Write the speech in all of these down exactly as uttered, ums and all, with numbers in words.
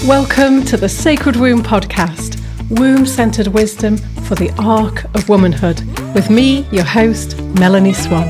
Welcome to the Sacred Womb podcast, womb-centered wisdom for the arc of womanhood, with me, your host, Melanie Swan.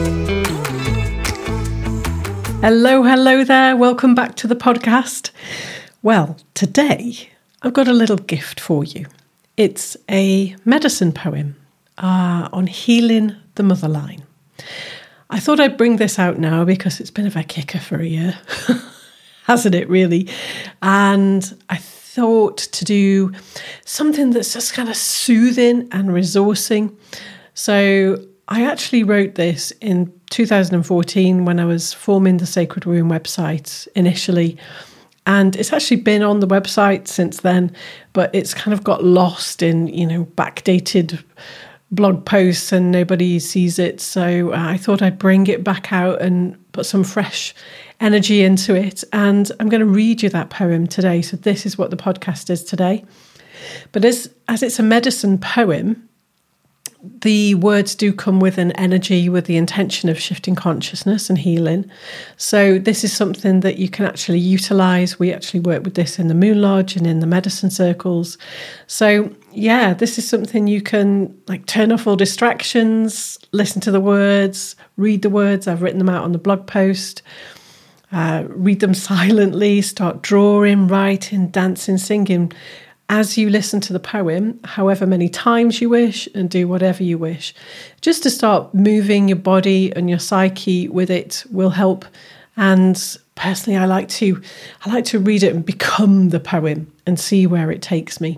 Hello, hello there. Welcome back to the podcast. Well, today I've got a little gift for you. It's a medicine poem uh, on healing the motherline. I thought I'd bring this out now because it's been a bit of a kicker for a year. Hasn't it, really? And I thought to do something that's just kind of soothing and resourcing. So I actually wrote this in two thousand fourteen when I was forming the Sacred Womb website initially. And it's actually been on the website since then, but it's kind of got lost in, you know, backdated blog posts and nobody sees it. So uh, I thought I'd bring it back out and put some fresh energy into it. And I'm going to read you that poem today. So this is what the podcast is today. But as, as it's a medicine poem, the words do come with an energy, with the intention of shifting consciousness and healing. So this is something that you can actually utilize. We actually work with this in the Moon Lodge and in the medicine circles. So yeah, this is something you can like turn off all distractions, listen to the words, read the words. I've written them out on the blog post. Uh, read them silently, start drawing, writing, dancing, singing as you listen to the poem, however many times you wish, and do whatever you wish. Just to start moving your body and your psyche with it will help. And personally, I like to I like to read it and become the poem and see where it takes me.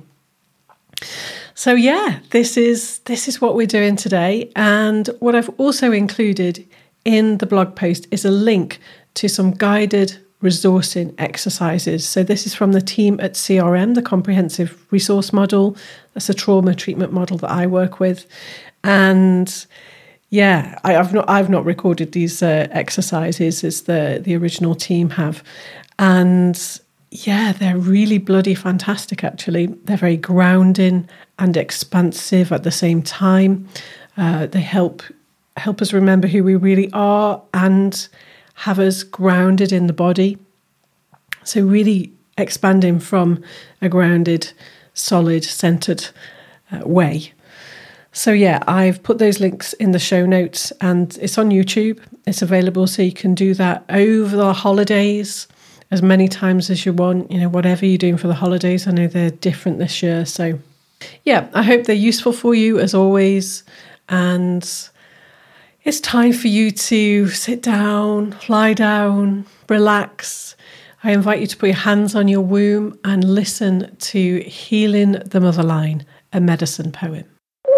So yeah, this is this is what we're doing today. And what I've also included in the blog post is a link to some guided resourcing exercises. So this is from the team at C R M, the Comprehensive Resource Model. That's a trauma treatment model that I work with. And yeah, I, I've not I've not recorded these uh, exercises as the, the original team have. And yeah, they're really bloody fantastic, actually. They're very grounding and expansive at the same time. Uh, they help help us remember who we really are and have us grounded in the body. So really expanding from a grounded, solid, centered uh, way. So yeah, I've put those links in the show notes and it's on YouTube. It's available so you can do that over the holidays as many times as you want, you know, whatever you're doing for the holidays. I know they're different this year. So yeah, I hope they're useful for you as always. And it's time for you to sit down, lie down, relax. I invite you to put your hands on your womb and listen to Healing the Motherline, a medicine poem.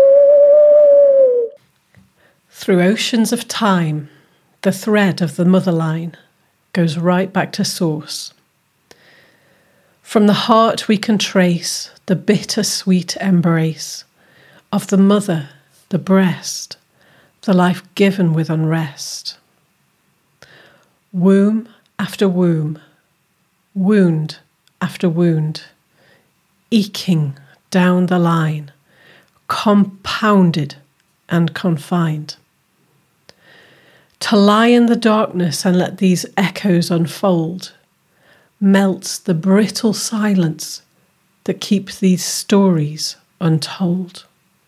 Through oceans of time, the thread of the motherline goes right back to source. From the heart we can trace the bittersweet embrace of the mother, the breast, the life given with unrest. Womb after womb, wound after wound, eking down the line, compounded and confined. To lie in the darkness and let these echoes unfold melts the brittle silence that keeps these stories untold.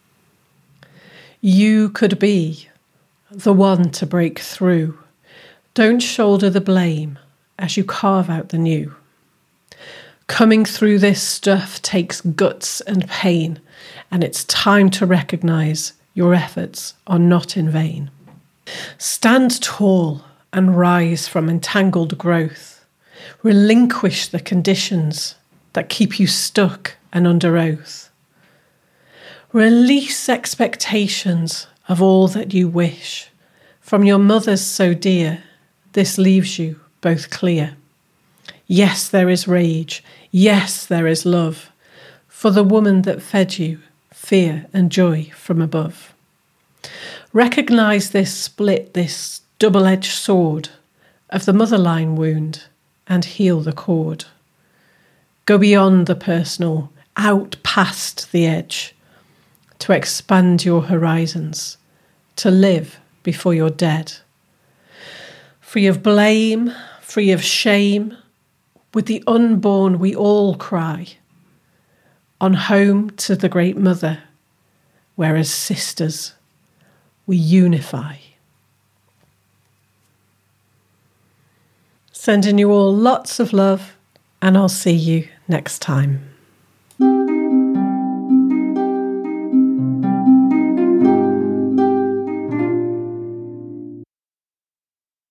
You could be the one to break through. Don't shoulder the blame as you carve out the new. Coming through this stuff takes guts and pain, and it's time to recognize your efforts are not in vain. Stand tall and rise from entangled growth. Relinquish the conditions that keep you stuck and under oath. Release expectations of all that you wish. From your mothers so dear, this leaves you both clear. Yes, there is rage. Yes, there is love. For the woman that fed you, fear and joy from above. Recognize this split, this double-edged sword of the motherline wound and heal the cord. Go beyond the personal, out past the edge, to expand your horizons, to live before you're dead. Free of blame, free of shame, With the unborn we all cry, on home to the Great Mother, where as sisters we unify. Sending you all lots of love, and I'll see you next time.